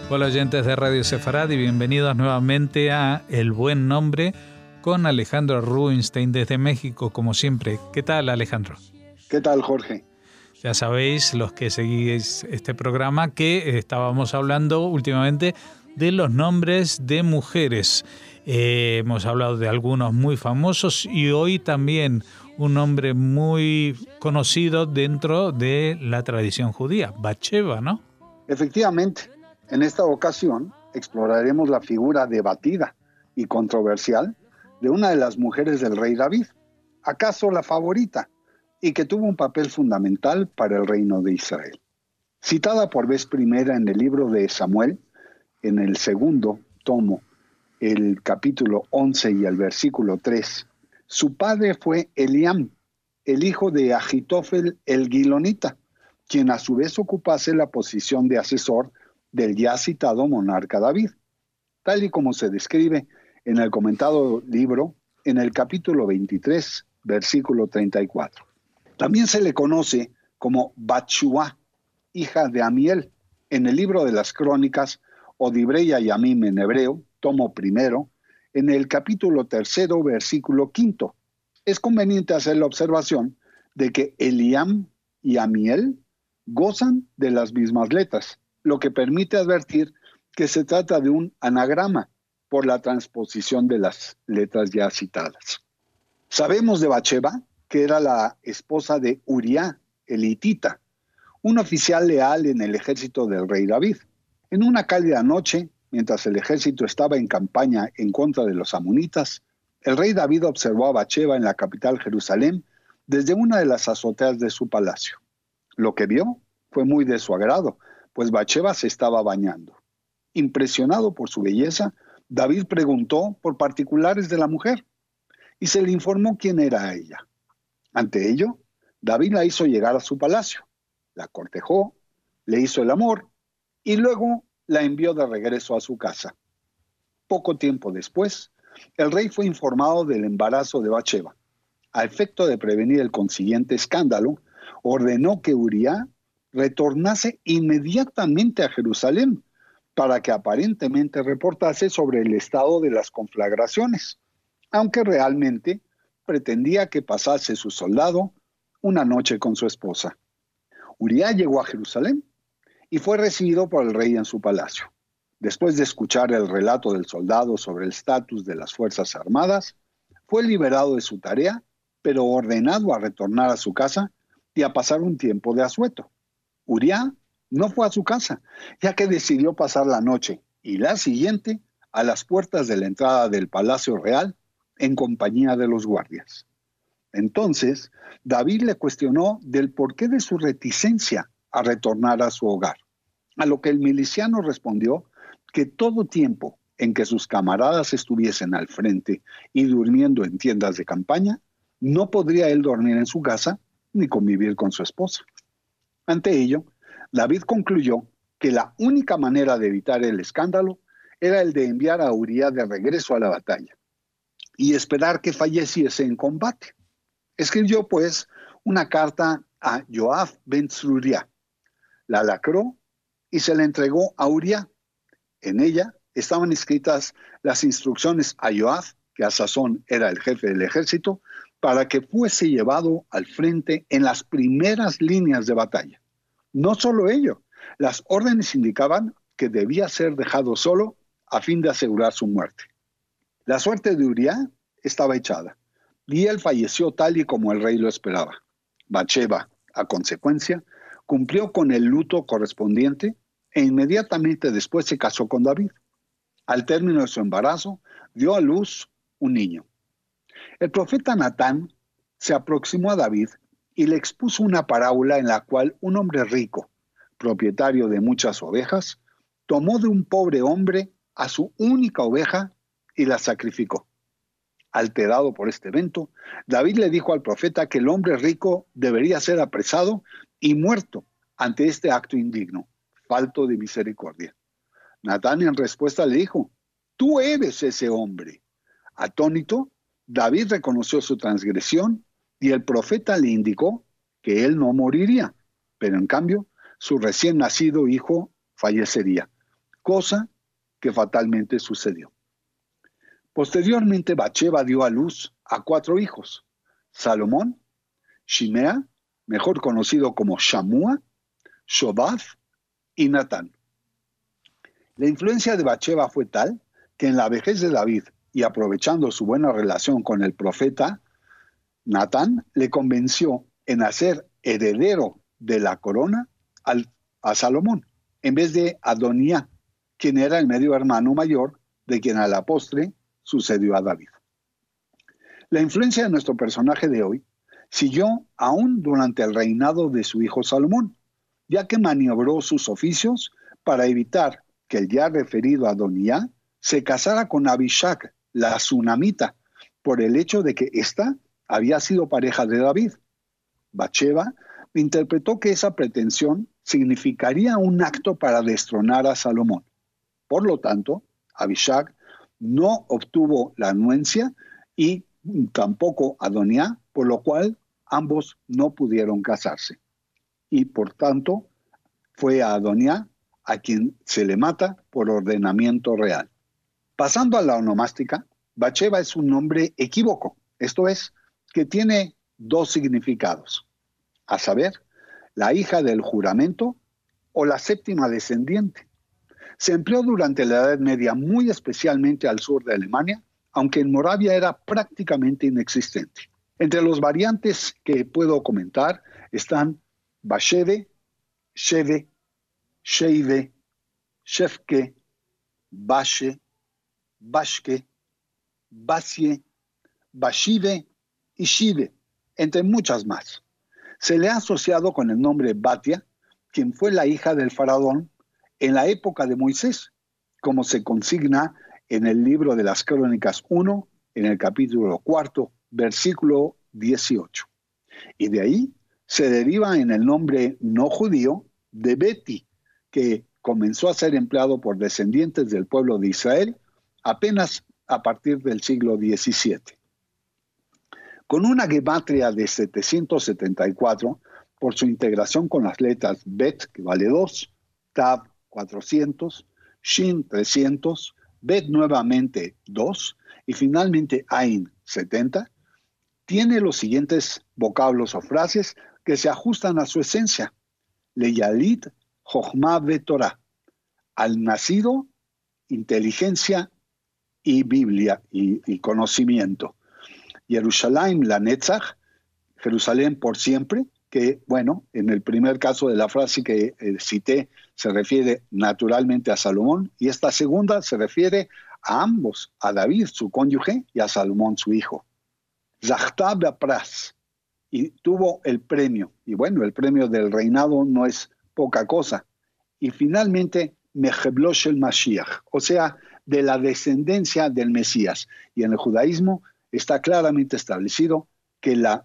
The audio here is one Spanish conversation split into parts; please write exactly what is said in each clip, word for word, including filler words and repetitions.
Hola oyentes de Radio Sefarad y bienvenidos nuevamente a El Buen Nombre con Alejandro Rubinstein desde México, como siempre. ¿Qué tal, Alejandro? ¿Qué tal, Jorge? Ya sabéis, los que seguís este programa, que estábamos hablando últimamente de los nombres de mujeres. Eh, hemos hablado de algunos muy famosos y hoy también un nombre muy conocido dentro de la tradición judía, Bathsheba, ¿no? Efectivamente, en esta ocasión exploraremos la figura debatida y controversial de una de las mujeres del rey David, acaso la favorita, y que tuvo un papel fundamental para el reino de Israel. Citada por vez primera en el libro de Samuel, en el segundo tomo, el capítulo once y el versículo tres, su padre fue Eliam, el hijo de Ahitofel el Gilonita, quien a su vez ocupase la posición de asesor del ya citado monarca David, tal y como se describe en el comentado libro en el capítulo veintitrés, versículo treinta y cuatro. También se le conoce como Bathshua, hija de Amiel, en el libro de las Crónicas o Divrei Yamim en hebreo, tomo primero, en el capítulo tercero, versículo quinto. Es conveniente hacer la observación de que Eliam y Amiel gozan de las mismas letras, lo que permite advertir que se trata de un anagrama por la transposición de las letras ya citadas. Sabemos de Bathsheba que era la esposa de Uría, el hitita, un oficial leal en el ejército del rey David. En una cálida noche, mientras el ejército estaba en campaña en contra de los amonitas, el rey David observó a Bathsheba en la capital Jerusalén desde una de las azoteas de su palacio. Lo que vio fue muy de su agrado, pues Bathsheba se estaba bañando. Impresionado por su belleza, David preguntó por particulares de la mujer y se le informó quién era ella. Ante ello, David la hizo llegar a su palacio, la cortejó, le hizo el amor y luego la envió de regreso a su casa. Poco tiempo después, el rey fue informado del embarazo de Bathsheba. A efecto de prevenir el consiguiente escándalo, ordenó que Uría retornase inmediatamente a Jerusalén para que aparentemente reportase sobre el estado de las conflagraciones, aunque realmente pretendía que pasase su soldado una noche con su esposa. Uría llegó a Jerusalén y fue recibido por el rey en su palacio. Después de escuchar el relato del soldado sobre el estatus de las Fuerzas Armadas, fue liberado de su tarea, pero ordenado a retornar a su casa y a pasar un tiempo de asueto. Uría no fue a su casa, ya que decidió pasar la noche y la siguiente a las puertas de la entrada del Palacio Real en compañía de los guardias. Entonces, David le cuestionó del porqué de su reticencia a retornar a su hogar, a lo que el miliciano respondió que todo tiempo en que sus camaradas estuviesen al frente y durmiendo en tiendas de campaña, no podría él dormir en su casa ni convivir con su esposa. Ante ello, David concluyó que la única manera de evitar el escándalo era el de enviar a Uría de regreso a la batalla y esperar que falleciese en combate. Escribió, pues, una carta a Joab ben Tzruria, la lacró y se la entregó a Uría. En ella estaban escritas las instrucciones a Joab, que a sazón era el jefe del ejército, para que fuese llevado al frente en las primeras líneas de batalla. No solo ello, las órdenes indicaban que debía ser dejado solo a fin de asegurar su muerte. La suerte de Uría estaba echada, y él falleció tal y como el rey lo esperaba. Bathsheba, a consecuencia, cumplió con el luto correspondiente e inmediatamente después se casó con David. Al término de su embarazo, dio a luz un niño. El profeta Natán se aproximó a David y le expuso una parábola en la cual un hombre rico, propietario de muchas ovejas, tomó de un pobre hombre a su única oveja y la sacrificó. Alterado por este evento, David le dijo al profeta que el hombre rico debería ser apresado y muerto ante este acto indigno, falto de misericordia. Natán en respuesta le dijo: «Tú eres ese hombre». Atónito, David reconoció su transgresión y el profeta le indicó que él no moriría, pero en cambio su recién nacido hijo fallecería, cosa que fatalmente sucedió. Posteriormente, Bathsheba dio a luz a cuatro hijos: Salomón, Shimea, mejor conocido como Shamua, Shobab y Natán. La influencia de Bathsheba fue tal que en la vejez de David, y aprovechando su buena relación con el profeta, Natán le convenció en hacer heredero de la corona al, a Salomón, en vez de Adonías, quien era el medio hermano mayor de quien a la postre sucedió a David. La influencia de nuestro personaje de hoy siguió aún durante el reinado de su hijo Salomón, ya que maniobró sus oficios para evitar que el ya referido Adonías se casara con Abishag, la sunamita, por el hecho de que ésta había sido pareja de David. Bathsheba interpretó que esa pretensión significaría un acto para destronar a Salomón. Por lo tanto, Abishag no obtuvo la anuencia y tampoco Adonías, por lo cual ambos no pudieron casarse. Y por tanto, fue a Adonías a quien se le mata por ordenamiento real. Pasando a la onomástica, Bathsheba es un nombre equívoco, esto es, que tiene dos significados, a saber, la hija del juramento o la séptima descendiente. Se empleó durante la Edad Media muy especialmente al sur de Alemania, aunque en Moravia era prácticamente inexistente. Entre los variantes que puedo comentar están Basheve, Sheve, Sheive, Shefke, Bashe, Bashke, Basie, Bashive y Shive, entre muchas más. Se le ha asociado con el nombre Batia, quien fue la hija del faraón en la época de Moisés, como se consigna en el libro de las Crónicas uno, en el capítulo cuarto, versículo dieciocho. Y de ahí se deriva en el nombre no judío de Beti, que comenzó a ser empleado por descendientes del pueblo de Israel apenas a partir del siglo diecisiete. Con una gematria de setecientos setenta y cuatro, por su integración con las letras Bet, que vale dos, Tav, cuatrocientos, Shin, trescientos, Bet nuevamente dos, y finalmente Ain, setenta, tiene los siguientes vocablos o frases que se ajustan a su esencia. Leyalit, Jochma Vetorah, al nacido, inteligencia y Biblia y, y conocimiento. Jerusalem la Netzach, Jerusalén por siempre, que bueno, en el primer caso de la frase que eh, cité se refiere naturalmente a Salomón, y esta segunda se refiere a ambos, a David, su cónyuge, y a Salomón, su hijo. Zachta Bapras, y tuvo el premio, y bueno, el premio del reinado no es poca cosa. Y finalmente, Mejeblosh el Mashiach, o sea, de la descendencia del Mesías. Y en el judaísmo está claramente establecido que, la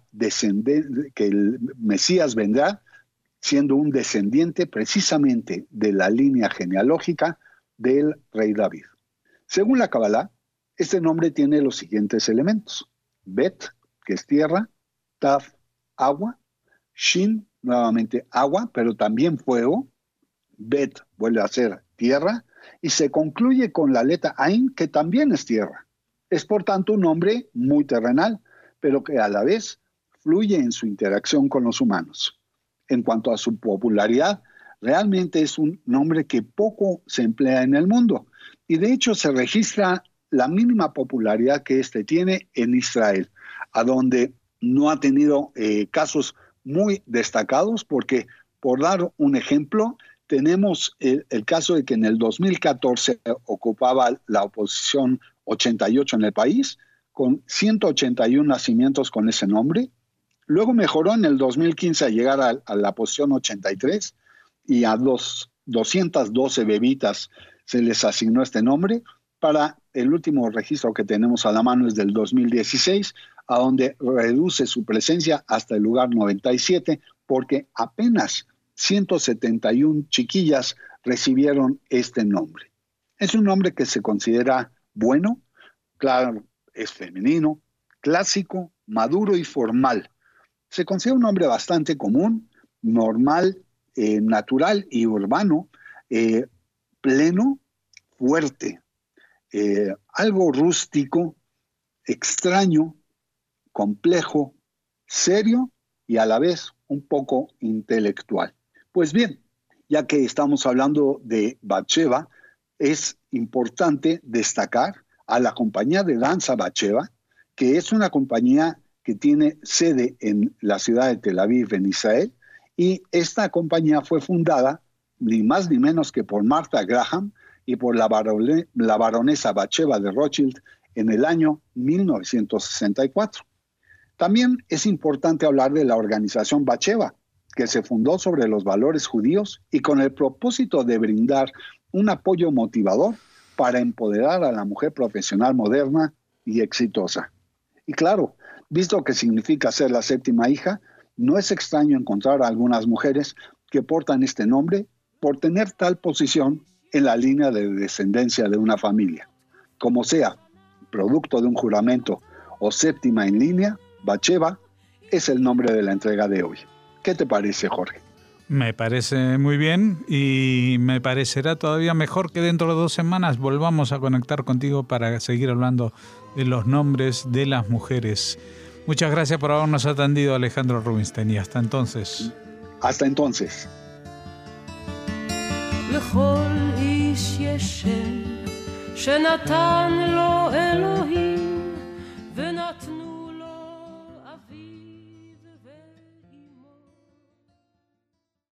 que el Mesías vendrá siendo un descendiente precisamente de la línea genealógica del rey David. Según la Kabbalah, este nombre tiene los siguientes elementos: Bet, que es tierra; Tav, agua; Shin, nuevamente agua, pero también fuego; Bet vuelve a ser tierra, y se concluye con la letra Ain, que también es tierra. Es por tanto un nombre muy terrenal, pero que a la vez fluye en su interacción con los humanos. En cuanto a su popularidad, realmente es un nombre que poco se emplea en el mundo, y de hecho se registra la mínima popularidad que éste tiene en Israel, a donde no ha tenido eh, casos muy destacados, porque, por dar un ejemplo, tenemos el, el caso de que en el dos mil catorce ocupaba la oposición ochenta y ocho en el país, con ciento ochenta y uno nacimientos con ese nombre. Luego mejoró en el dos mil quince a llegar a, a la posición ochenta y tres, y a dos, doscientas doce bebitas se les asignó este nombre. Para el último registro que tenemos a la mano es del dos mil dieciséis, a donde reduce su presencia hasta el lugar noventa y siete, porque apenas ciento setenta y una chiquillas recibieron este nombre. Es un nombre que se considera bueno, claro, es femenino, clásico, maduro y formal. Se considera un nombre bastante común, normal, eh, natural y urbano, eh, pleno, fuerte, eh, algo rústico, extraño, complejo, serio y a la vez un poco intelectual. Pues bien, ya que estamos hablando de Batsheva, es importante destacar a la compañía de danza Batsheva, que es una compañía que tiene sede en la ciudad de Tel Aviv, en Israel, y esta compañía fue fundada ni más ni menos que por Martha Graham y por la, barone, la baronesa Batsheva de Rothschild en el año mil novecientos sesenta y cuatro. También es importante hablar de la organización Batsheva, que se fundó sobre los valores judíos y con el propósito de brindar un apoyo motivador para empoderar a la mujer profesional moderna y exitosa. Y claro, visto que significa ser la séptima hija, no es extraño encontrar a algunas mujeres que portan este nombre por tener tal posición en la línea de descendencia de una familia. Como sea, producto de un juramento o séptima en línea, Batsheva es el nombre de la entrega de hoy. ¿Qué te parece, Jorge? Me parece muy bien y me parecerá todavía mejor que dentro de dos semanas volvamos a conectar contigo para seguir hablando de los nombres de las mujeres. Muchas gracias por habernos atendido, Alejandro Rubinstein, y hasta entonces. Hasta entonces. לכל איש יש שם שנתן לו אלוהים